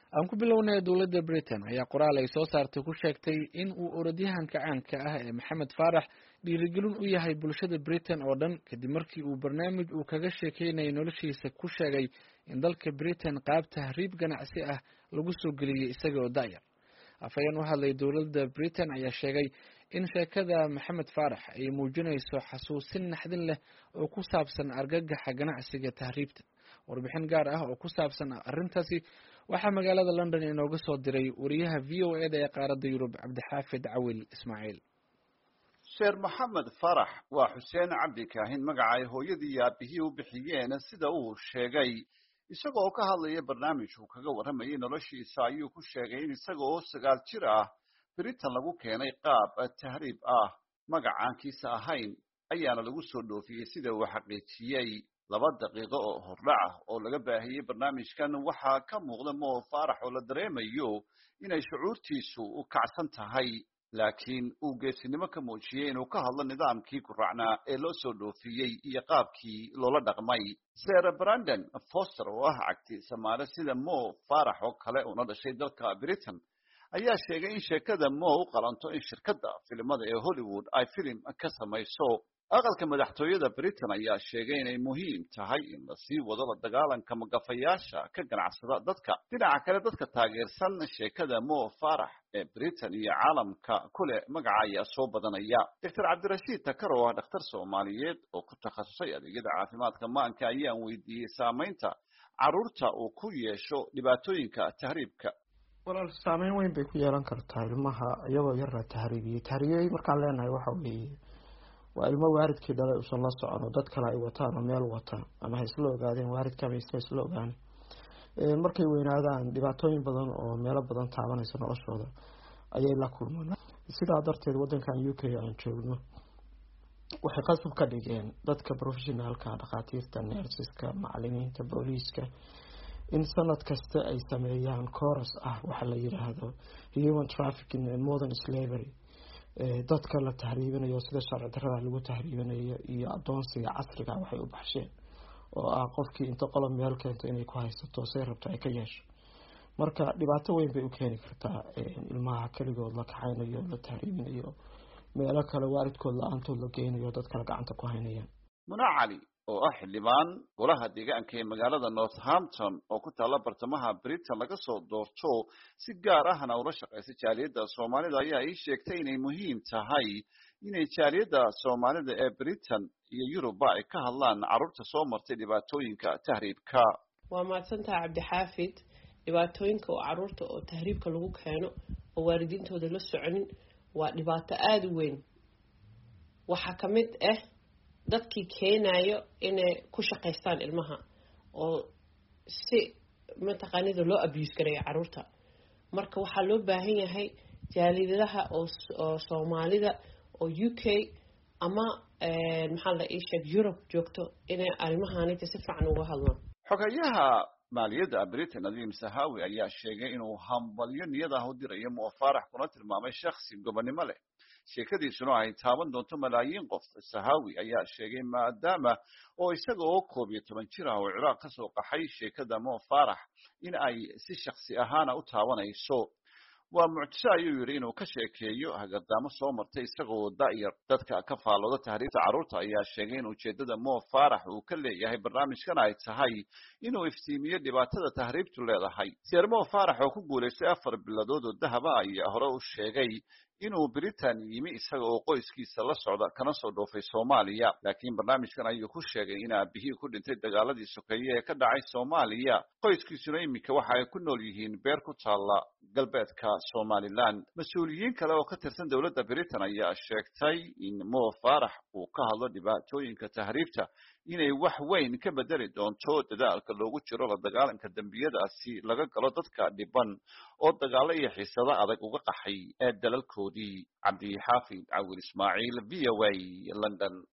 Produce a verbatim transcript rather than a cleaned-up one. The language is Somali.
aan ku bilownay dowladda Britain ayaa qoraal ay soo saartay ku sheegtay in uu orodyahanka caanka ah ee Maxamed Faarax dhiirigelin u yahay bulshada Britain oo dhan kadib markii uu barnaamij uu kaga sheekeynayay noloshiisa ku sheegay in dalka Britain qaab tahriib ganacsi ah lagu soo geliyay isaga oo da'yar. afhayeen u hadlay dowladda Britain ayaa sheegay in sheekada Maxamed Faarax ay muujinayso xasuusin naxdin leh oo ku saabsan argagaxa ganacsiga tahriibta. warbixin gaar ah oo ku saabsan arrintaasi waxaa magaalada London inooga soo diray wariyaha V O A da ee qaaradda Yurub Cabdixaafid Cawil Ismaaciil. sheer Maxamed Faarax waa Xuseen Cabdi Kaahin magaca ay hooyadii iyo aabihii u bixiyeen sida uu sheegay isagoo ka hadlaya barnaamij uu kaga waramayay noloshiisa ayuu ku sheegay in isagoo sagaal jir ah Britain lagu keenay qaab tahriib ah magacaankiisa ahayn ayaana lagu soo dhoofiyey sida uu xaqiijiyey. laba daqiiqo oo hordhac ah oo laga baahiyey barnaamijkan waxaa ka muuqda Mo Faarax oo la dareemayo inay shucuurtiisu u kacsan tahay laakiin uu geesinimo ka muujiyey inuu ka hadlo nidaamkii ku raacnaa ee loo soo dhoofiyey iyo qaabkii loola dhaqmay. Sarah Brandon Foster oo ah cagti Soomaali sida Mo Faarax oo kale una dhashay dalka Britain ayaa sheegay in sheekada Mo u qalanto in shirkadda filimada ee Hollywood ay filim ka samayso. aqalka madaxtooyada Britain ayaa sheegay inay muhiim tahay in la sii wado la dagaalanka magafayaasha ka ganacsada dadka. dhinaca kale dadka taageersan sheekada Mo Faarax ee Britain iyo caalamka kule magaca ayaa soo badanaya. Doctor Cabdirashiid Takar oo ah dhakhtar Soomaaliyeed oo ku takhasusay adeegyada caafimaadka maanka ayaan weydiiyey saameynta carruurta uu ku yeesho dhibaatooyinka tahriibka. walaal saameyn weyn bay ku yeelan kartaa ilmaha iyagoo yar la tahriibiyey. tahriibiyey markaan leenahay waxa weeye waa ilmo waalidkii dhalay uusan la socon oo dad kale ay wataan oo meel wata ama ha isla ogaadeen waalidka ama isla ogaan markay weynaadaan dhibaatooyin badan oo meelo badan taabanaysa noloshooda ayay la kulmaan. sidaa darteed wadankan U K aan joogno waxay qasab ka dhigeen dadka professionalka dhakhaatiirta nurseska macallimiinta booliiska in sanad kasta ay sameeyaan course ah waxa la yiraahdo human trafficking and modern slavery dadka la tahriibinayo sida sharci darrada lagu tahriibinayo iyo adoonsiga casriga waxay u baxsheen oo ah qofkii inta qolob meel keento inay ku haysato say rabto ay ka yeesho. marka dhibaato weyn bay u keeni kartaa ilmaha kaligood la kaxaynayo la tahriibinayo meelo kale waalidkood la-aantood la geynayo dad kale gacanta ku haynayaan. Muna Cali oo ah xildhibaan golaha deegaanka ee magaalada Northampton oo ku taala bartamaha Britain laga soo doorto si gaar ahna ula shaqeysa jaaliyadda Soomaalida ayaa ay sheegtay inay muhiim tahay inay jaaliyadda Soomaalida ee Britain iyo Yurub ay ka hadlaan carruurta soo martay dhibaatooyinka tahriibka. waa mahadsantahay Cabdixaafid. dhibaatooyinka oo carruurta oo tahriibka lagu keeno oo waalidiintooda la soconin waa dhibaato aad u weyn. waxa kamid ah dadkii keenayo inay ku shaqeystaan ilmaha oo si mataqaanida loo abuse gareeyo carruurta. marka waxaa loo baahan yahay jaaliyadaha oo Soomaalida oo U K ama maxaa la ii sheeg Europe joogto inay arrimahaanita si fiican uga hadlaan. xogayaha maaliyadda Britain Nadim Sahawi ayaa sheegay inuu hambalyo niyad ah u dirayo Mo Faarax kuna tilmaamay shakhsi gobonimo leh sheekadiisuna ay taaban doonto malaayiin qof. Sahawi ayaa sheegay maadaama oo isaga oo koob iyo toban jir ah oo Ciraaq ka soo qaxay sheekada Mo Faarax in ay si shakhsi ahaan u taabanayso. waa mucjiso ayuu yiri inuu ka sheekeeyo hagardaamo soo martay isagoo da'yar. dadka ka faalooda tahriibta carruurta ayaa sheegay in ujeedada Mo Faarax uu ka leeyahay barnaamijkan ay tahay inuu iftiimiyo dhibaatada tahriibtu leedahay. Sheer Mo Faarax oo ku guuleystay afar biladood oo dahab ah ayaa hore u sheegay inuu Britain yimi isaga oo qoyskiisa la socda kana soo dhoofay Soomaaliya laakiin barnaamijkan ayuu ku sheegay in aabihii ku dhintay dagaaladii sokeeye ee ka dhacay Soomaaliya. qoyskiisuna imika waxa ay ku nool yihiin beer ku taala galbeedka Somaliland. mas-uuliyiin kale oo ka tirsan dowladda Britain ayaa sheegtay in Mo Faarax uu ka hadlo dhibaatooyinka tahriibta inay wax weyn ka bedeli doonto dadaalka loogu jiro la dagaalanka dambiyadaasi laga galo dadka dhiban oo dagaalo iyo xiisado adag uga qaxay ee dalalkoodii. Cabdixaafid Cawil Ismaaciil, V O A, London.